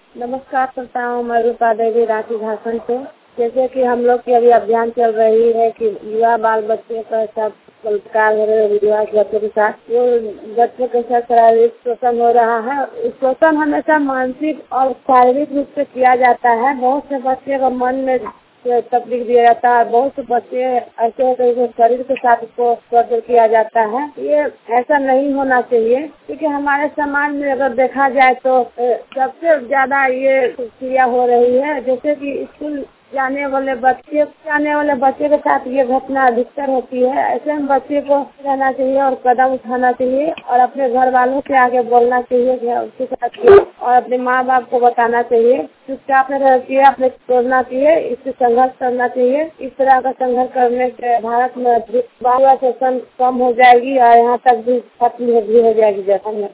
नमस्कार करता हूँ मैं रूपा देवी रांची झारखंड से। जैसे कि हम लोग की अभी अभियान चल रही है कि युवा बाल बच्चे का साथ बलात्कार हो रहे युवा बच्चों के साथ, वो बच्चों के साथ शारीरिक शोषण हो रहा है। शोषण हमेशा मानसिक और शारीरिक रूप से किया जाता है। बहुत से बच्चे को मन में तकलीफ दिया जाता है। बहुत से बच्चे ऐसे होते हैं शरीर के साथ इसको टॉर्चर किया जाता है। ये ऐसा नहीं होना चाहिए, क्योंकि हमारे समाज में अगर देखा जाए तो सबसे ज्यादा ये क्रिया हो रही है। जैसे कि स्कूल जाने वाले बच्चे के साथ ये घटना अधिकतर होती है। ऐसे में बच्चे को रहना चाहिए और कदम उठाना चाहिए और अपने घर वालों से आगे बोलना चाहिए कि उसके साथ और अपने माँ बाप को बताना चाहिए। चुपचाप में रहना अपने छोड़ना चाहिए, इससे संघर्ष करना चाहिए। इस तरह का संघर्ष करने से भारत में बाल शोषण कम हो जाएगी और यहाँ तक भी खत्म भी हो जाएगी। जैसा